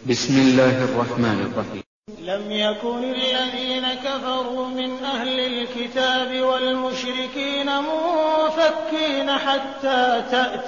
بسم الله الرحمن الرحيم. لم يكن الذين كفروا من أهل الكتاب والمشركين منفكين حتى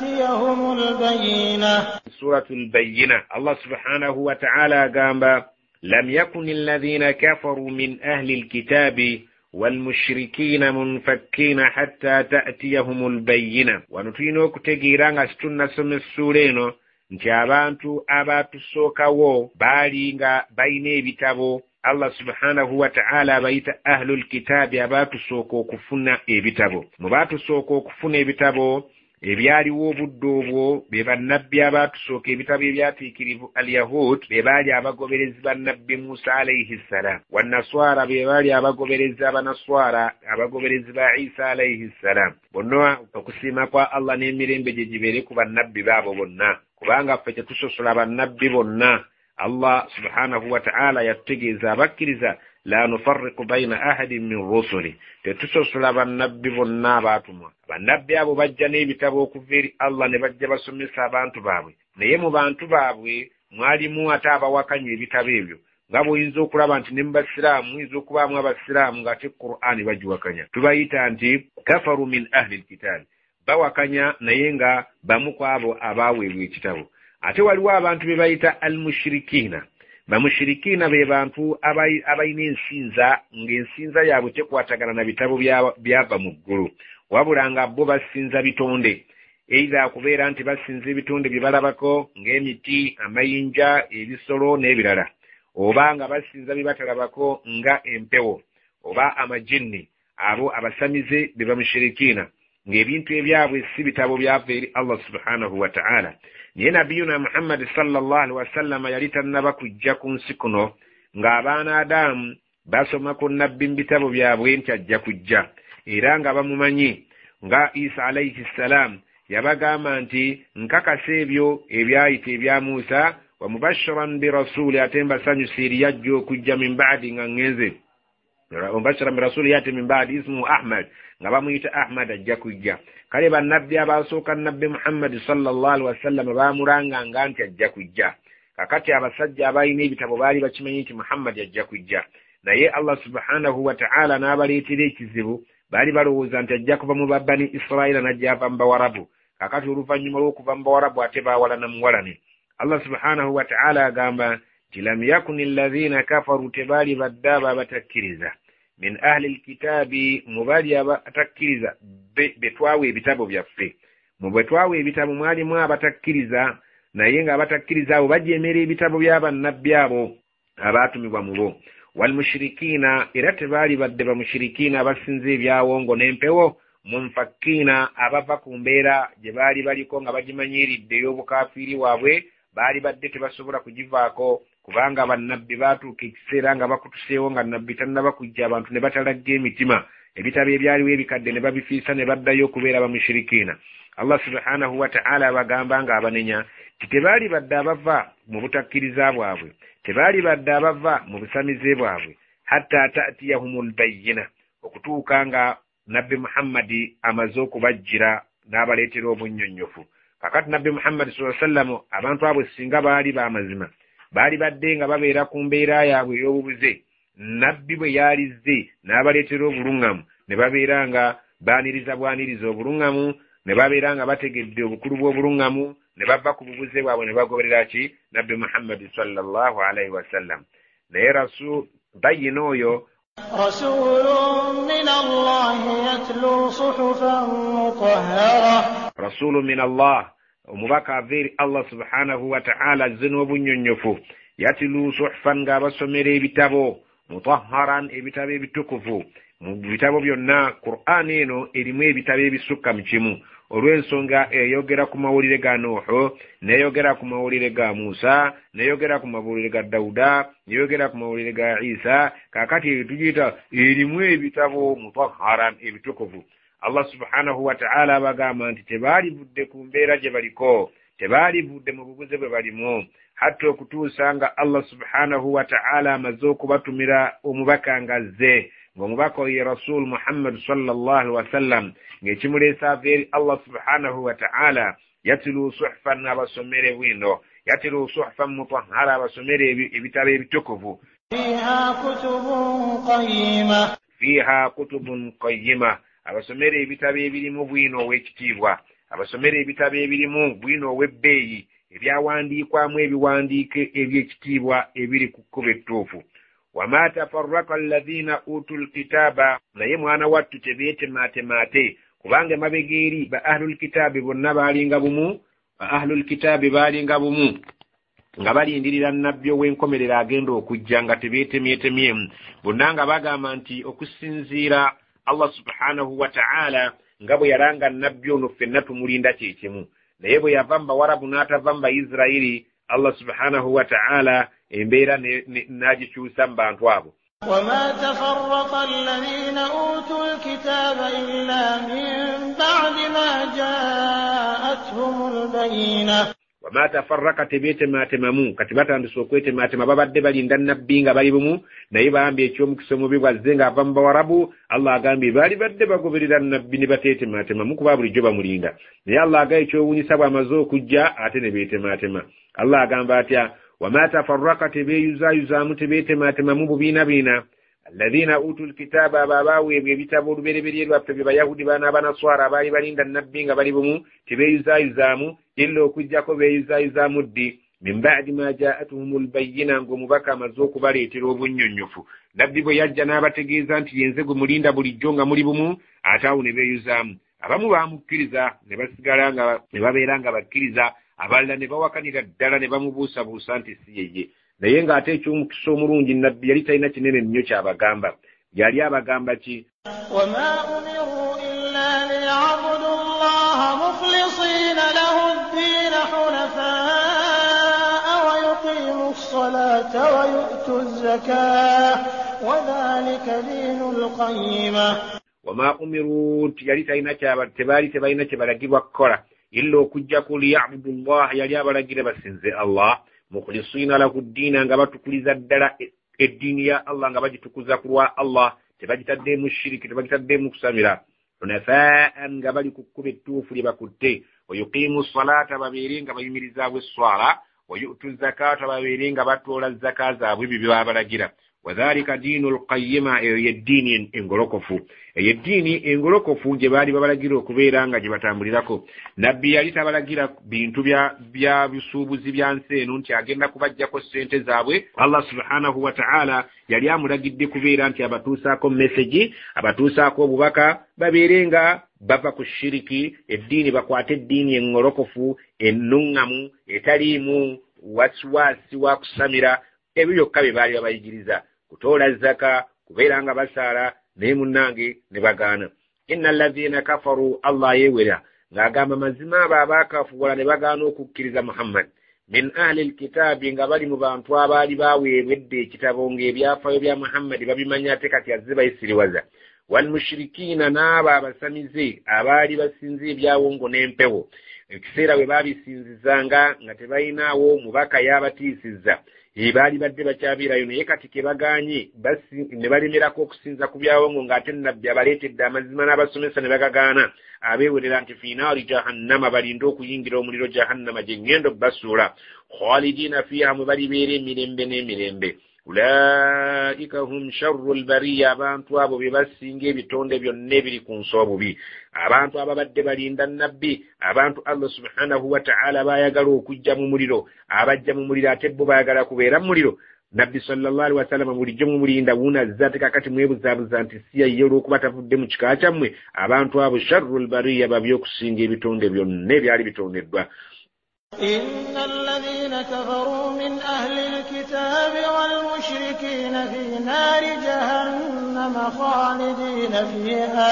تأتيهم البينة. سورة البينة الله سبحانه وتعالى قام لم يكن الذين كفروا من أهل الكتاب والمشركين منفكين حتى تأتيهم البينة. ونتينوك تجيران استنى سمسولينو nti abantu abatusookawo baali nga balina ebitabo. Allah subhanahu wa ta'ala bayita ahlul kitaabi abatusooka okufuna ebitabo. Mu batusooka okufuna ebitabo ebyaliwo obudde obwo be bannabbi abatusooka ebitabo ebyatiikirivu al-Yahud be baali abagoberezi ba Nabbi Musa alayhi salam, wannaswara be baali abagoberezi abanaswara abagoberezi ba Isa alayhi salam. Bonna okusiima kwa Allah n'emirembe gye gibeere ku bannabbi baabo bonna, kubanga ffe tetusosola bannabbi bonna. Allah subhanahu wa ta'ala yatutegeeza abakkiriza la nufarriqu bayna ahadin min rusuli, tetusosola bannabbi bonna abaatumwa. Bannabbi abo bajja n'ebitabo okuva eri Allah ne bajja basomesa abantu baabwe, naye mu bantu baabwe mwalimu ate abawakanya ebitabo ebyo. Nga bw'oyinza okulaba nti ne mu basiraamu muyinza okubaamu abasiraamu ng'ate Qur'ani bagiwakanya, tubayita nti kafaru min ahli alkitabi, bawakanya naye nga bamu ku abo abaaweebwa ekitabo. Ate waliwo abantu be bayita al-mushrikiina. Bamushirikiina be bantu abalina ensinza, ng'ensinza yaabwe tekwatagana na bitabo byava mu ggulu, wabula nga bo basinza bitonde, eitha kubeera nti basinza ebitonde bye balabako ng'emiti, amayinja, ebisolo n'ebirala, oba nga basinza bye batalabako nga empewo oba amajinni. Abo abasamize be bamushirikiina, ng'ebintu ebyabwe si bitabo byava eri Allah subhanahu wa ta'ala. Naye nabiyuna Muhammad sallallahu alaihi wasallam yali tannaba kujja ku nsi kuno ng'abaana Adamu basoma ku nabbi mu bitabo byabwe nti ajja kujja, era nga bamumanyi. Nga Isa alayhi salam yabagamba nti nkakasa ebyo ebyayita ebya Musa wa mubashiran bi rasuli, ate mbasanyusa eri yajja okujja min ba'di nga ngenze. Mubashiran bi rasuli yati min ba'di ismu Ahmad, nga bamuyita Ahmad ajja kujja. Kale bannabbi abasooka nabbi Muhammad sallallahu alaihi wasallam baamulanganga nti ajja kujja. Kakati abasajja abalina ebitabo baali bakimanyi nti Muhammad ajja kujja, naye Allah subhanahu wa ta'ala n'abaleetera ekizibu. Baali balowooza nti ajja kuva mu Bani Israila najja ava mu Bawarabu. Kakati oluvannyuma lw'okuva mu Bawarabu ate baawalana muwalane. Allah subhanahu wa ta'ala agamba nti lam yakuni alladhina kafaru, tebaali badde abo abatakkiriza min ahli alkitabi, mubali abatakkiriza betwawe ebitabo byaffe. Mu betwawe ebitabo mwalimu abatakkiriza, naye nga abatakkiriza abo bajeemera ebitabo by'abannabbi abo abaatumibwa mu bo. Wal mushrikiina, era tebaali badde bamushirikiina abasinza ebyawongo n'empewo, munfakkiina abava ku mbeera gye baali baliko nga bagimanyiiridde ey'obukafiiri waabwe, baali badde tebasobola kugivaako, kubanga bannabbi baatuuka ekiseera nga bakutuseewo nga nabbi tannaba kujja, abantu ne batalagga emitima, ebitabo ebyaliwo ebikadde ne babifiisa ne baddayo okubeera bamushirikiina. Allah subhanahu wa ta'ala abagamba nga abanenya nti tebaali badde abava mu butakkiriza bwabwe, tebaali badde abava mu busamize bwabwe, hatta ta'tiyahumul bayyina, okutuuka nga nabbi Muhammadi amaze okubajjira n'abaleetera obunnyonnyofu. Kakati nabbi Muhammad sallallahu alaihi wasallam abantu abo singa baali b'amazima, baali badde nga babeera ku mbeera yaabwe ey'obubuze, nabbi bwe yalizze n'abaleetera obuluŋŋamu, ne babeera nga baaniriza bwaniriza obuluŋŋamu, ne babeera nga bategedde obukulu bw'obuluŋŋamu, ne bava ku bubuze bwabwe ne bagoberera ki? Nabbi Muhammad sallallahu alaihi wasallam. Naye rasul bayina oyo rasulun min Allah yatlu suhufan mutahhara, rasulun min Allah, omubaka aveeri Allah subhanahu wa ta'ala azze n'obunnyonnyofu, yatlu suhufan ng'abasomera ebitabo, mutahharan ebitabo ebitukuvu. Mu bitabo byonna Qur'an eno erimu ebitabo ebisukka mu kimu, olw'ensonga eyogera ku mawulire ga Nuhu, n'eyogera ku mawulire ga Musa, n'eyogera ku mawulire ga Dawuda, n'eyogera ku mawulire ga Isa. Kakati tugiyita erimu ebitabo mutahharan ebitukuvu. Allah subhanahu wa ta'ala abagamba nti tebaali budde ku mbeera gye baliko, tebaali budde mu bubuze bwe balimu, hatta okutuusa nga Allah subhanahu wa ta'ala amaze okubatumira omubaka ng'azze, ng'omubaka oyo Rasul Muhammad sallallahu alaihi wasallam, ng'ekimuleesa ava eri Allah subhanahu wa ta'ala yatlu suhufan abasomere bwino, yatlu suhufan mutahhara abasomere ebitabo ebitukuvu fiha kutubun qayyima abasomere ebitabo ebirimu bwino ow'ekitiibwa abasomere ebitabo ebirimu bwino ow'ebbeeyi ebyawandiikwamu ebiwandiike eby'ekitiibwa ebiri ku kkubo ettuufu wama tafarraka alladhina utul kitaba naye mwana wattu tebeetemaatemaate kubanga emabegeeri ba ahlul kitaabi bonna baalinga bumu ba ahlul kitaabi baalinga bumu nga balindirira nnabbi ow'enkomerero agenda okujja nga tebeetemyetemyemu bonna nga bagamba nti okusinziira Allah subhanahu wa ta'ala nga bwe yalanga nnabbi ono ffenna tumulinda kyekimu naye bwe yava mu bawarabu n'atava mu bayisirayiri Allah subhanahu wa ta'ala embeera n'agikyusa mu bantu abo وما تفرق الذين أوتوا الكتاب إلا من بعد ما جاءتهم البينة wama tafarraka tebeetemaatemamu kati batandise okwetematema babadde balinda nnabbi nga bali bumu naye bambi ekyomukisa omubi bwazze ng'ava mu bawarabu Allah agambye baali badde bagoberera nnabbi ne bateetemaatemamu kuba bulijjo bamulinda naye Allah agaye ekyowuunyisa bw'amaze okujja ate ne beetemaatema Allah agamba atya wama tafarraka tebeeyuzaayuzaamu tebeetemaatemamu bubiinabiina alladhina utul kitaba abaweebwa ebitabo olubereberye lwaffe bye bayahudi baana abanaswara abaali balinda nnabbi nga bali bumu tebeeyuzaayuzaamu illa okujjako beeyuzaayuzaamu ddi min ba'di ma jaa'atuhumul bayyina ng'omubaka amaze okubaleetera obunnyonnyofu nabbi bwe yajja n'abategeeza nti yenze gwe mulinda bulijjo nga muli bumu ate awo ne beeyuzaamu abamu baamukkiriza ne basigala nga ne babeera nga bakkiriza abalala ne bawakanira ddala ne bamubuusabuusa nti si yeye naye ng'ate eky'omukisa omulungi nabbi yali talina kinene nnyo ky'abagamba yali abagamba ki وما أمروا إلا ليعبدوا الله مخلصين له الدين حنفاء ويقيموا الصلاة ويؤتوا الزكاة وذلك دين القيمة وما أمروا yali talina tebalina kyebalagibwa kukola illa okujjaku liya'budu Allah yali abalagire basinze Allah mukhlisina lahu ddiina nga batukuliza ddala eddiini ya Allah nga bagitukuza ku lwa Allah tebagitaddeemu shiriki tebagitaddeemu kusamira hunafaan nga bali ku kkubo ettuufu lye bakutte wayuqiimu salaata babeere nga bayimirizaamu esswala wayu'tu zakaata babeere nga batoola zaka zaabwe ebyo bye babalagira wadhalika diinu lqayyima eyo yeddiini engolokofu eyo eddiini engolokofu gye baali babalagira okubeera nga gye batambulirako nabbi yali tabalagira bintu bya bisuubuzi bya nsi eno nti agenda kubajjako ssente zaabwe Allah subhanahu wa ta'ala yali amulagidde kubeera nti abatuusaako message abatuusaako obubaka babeere nga bava ku shiriki eddiini bakwate eddiini engolokofu ennuŋŋamu etaliimu wasiwasi wa kusamira ebyo byokka bye baali babayigiriza kutoola zaka kubeera nga basaala naye munnange ne bagaana inna alladhina kafaru Allah yewera ng'agamba mazima abo abaakafuwala ne bagaana okukkiriza Muhammad min ahli alkitaabi nga bali mu bantu abaali baaweebwedde ekitabo ng'ebyafaayo bya Muhammad babimanya ate kati azze bayisiriwaza walmushirikiina n'abo abasamize abaali basinza ebyawongo n'empewo ekiseera bwe baabisinzizanga nga tebayinaawo mubaka yabatiisizza baali badde bakyabeerayo naye kati ke baganye ne balemerako okusinza ku byawongo ng'ate nabbi abaleetedde amazima n'abasomesa ne bagagaana abeewerera nti fi naari jahannama balinde okuyingira omuliro jahannama gye ŋŋenda obbasuula khalidiina fiiha mwe balibeera emirembe n'emirembe ulaika hum sharru albariya abantu abo be basinga ebitonde byonna ebiri ku nsi obubi abantu ababadde balinda nabbi abantu Allah subhanahu wa ta'ala baayagala okujja mu muliro abajja mu muliro ate bo baayagala kubeera mu muliro nabbi sallallahu alaihi wasallam bulijjo mumulinda wunazza ate kakati mwebuzaabuza nti si yayye olw'okuba tavudde mu kika kyammwe abantu abo sharru albariya babi okusinga ebitonde byonna ebyali bitondeddwa إن الذين كفروا من أهل الكتاب والمشركين في نار جهنم خالدين فيها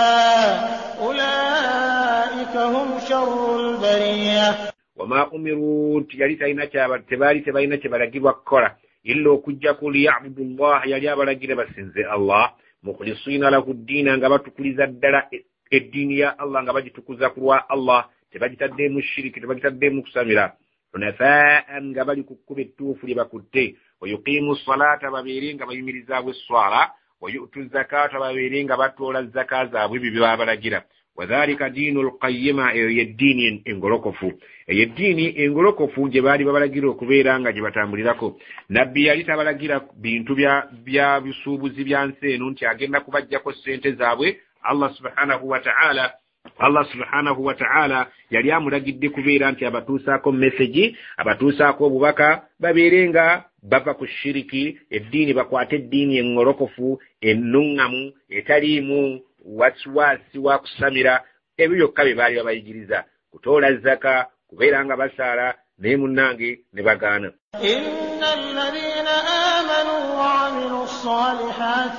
أولئك هم شر البرية وما أمروا يلي تبالي تبالغيبوا كولا إلا okujjaku liya'budu Allah yali abalagira basinze Allah mukhlisina lahu ddiina nga batukuliza ddala eddiini ya Allah nga bagitukuza ku lwa Allah tebagitaddeemu shiriki tebagitaddeemu kusamira hunafaan nga bali ku kkubo ettuufu lye bakutte wayuqiimu salaata babeere nga bayimirizaamu esswala wayu'tu zakaata babeere nga batoola zaka zaabwe ebyo bye babalagira wadhalika dinul qayyima yeddini engolokofu yeddini engolokofu je bali babalagira okubeera nga je batambulirako nabbi yali tabalagira bintu bya bisubuzi bya nseno nti agenda kubajjako sente zaabwe Allah subhanahu wa ta'ala yali amulagidde kubeera nti abatuusaako message abatuusaako obubaka babeerenga bava ku shiriki eddiini bakwate eddiini engolokofu ennungamu etaliimu wasiwasi wa kusamira ebyo byokka bye baali babayigiriza kutoola zaka kubeera nga basaala naye munnange ne bagaana inna alladhina amanu wa amilu ssalihati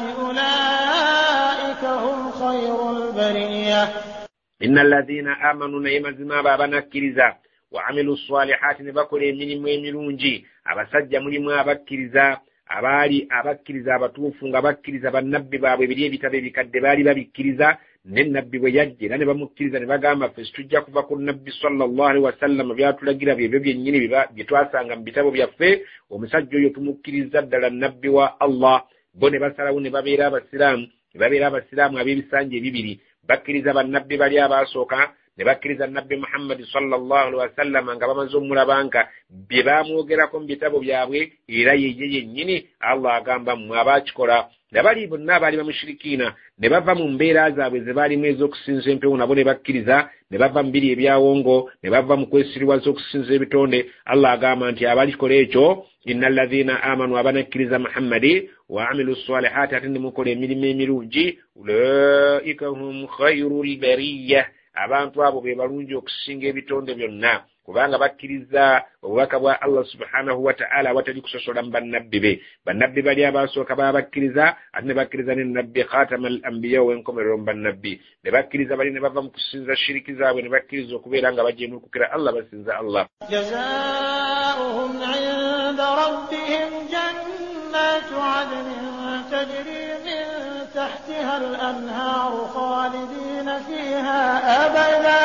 ulaika hum khayrul bariyah inna alladhina amanu naye mazima abo abanakkiriza wa amilu ssalihati ne bakola emirimu emirungi abasajja mulimu abakkiriza abaali abakkiriza abatuufu nga bakkiriza bannabbi baabwe ebiri ebitabo ebikadde baali babikkiriza ne nabbi bwe yajja era ne bamukkiriza ne bagamba ffe tujja kuva ku nabbi sallallahu alaihi wasallam byatulagira byebyo byennyini bye twasanga mu bitabo byaffe omusajja oyo tumukkiriza ddala nabbi wa Allah bo ne basalawo ne babeera abasiraamu ab'ebisanja ebibiri bakkiriza bannabbi bali abaasooka ne bakkiriza nabbi Muhammad sallallahu alaihi wasallam nga bamaze omulabanga bye baamwogerako mu bitabo byabwe era ye yennyini Allah agamba mmwe abaakikola nabali bonna abaali bamushirikiina ne bava mu mbeera zaabwe ze baalimu ez'okusinza empewo nabo ne bakkiriza ne bava mu biri ebyawongo ne bava mu kwesiriwaza okusinza ebitonde Allah agamba nti abalikikola ekyo inna alladhina amanu abanakkiriza Muhammadi wa amilu ssalihati ate ne mukola emirimu emirungi ulaika hum khayrul bariyah abantu abo be balungi okusinga ebitonde byonna kubanga bakkiriza obubaka bwa Allah subhanahu wa ta'ala watali kusosola mu bannabbi be bannabbi bali abaasooka babakkiriza ate ne bakkiriza ne nabbi khatamal anbiya w'enkomerero mu bannabbi ne bakkiriza bali ne bava mu kusinza shiriki zaabwe ne bakkiriza okubeera nga bajeemulukukira Allah basinza Allah jazaa'uhum 'inda rabbihim jannatu 'adnin tajri min tahtiha al-anhaaru khalidina fiha abada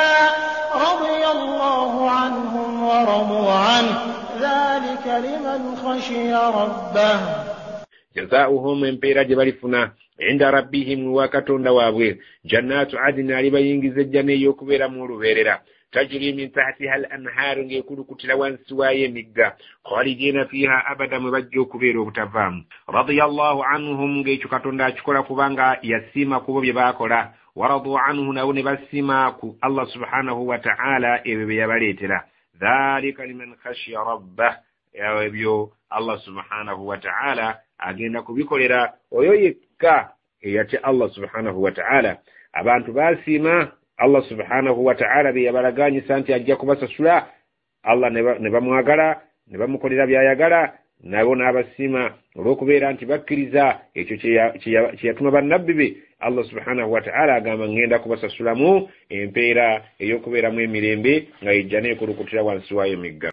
رضي الله عنهم ورضوا عنه ذلك لمن خشي ربه جزاؤهم امبيرا جبالفنا عند ربهم وكتون دوابwe جنات عدن alibayingiza ejjana ey'okubeera mu lubeerera tajri min tahtiha al-anhaaru ng'ekulukutira wansi waayo emigga khalidina fiha abada mwe bajja okubeera obutavaamu radiyallahu anhum ng'ekyo katonda akikola kubanga yasiima kubo bye baakola waradu anhu nawo ne basima ku Allah subhanahu wa ta'ala ebyo bye yabaleetera dhalika liman khashiya rabbah ebyo Allah subhanahu wa ta'ala agenda kubikolera oyo yekka eyate Allah subhanahu wa ta'ala abantu basima Allah subhanahu wa ta'ala bye yabalaganyisa nti ajja kubasasula Allah ne bamwagala ne bamukolera byayagala nabo n'abasima olw'okubeera nti bakkiriza ekyo kye yatuma bannabbi be Allah subhanahu wa ta'ala agamba ngenda kubasasulamu empeera ey'okubeeramu emirembe nga ejja neekulukutira wansi waayo emigga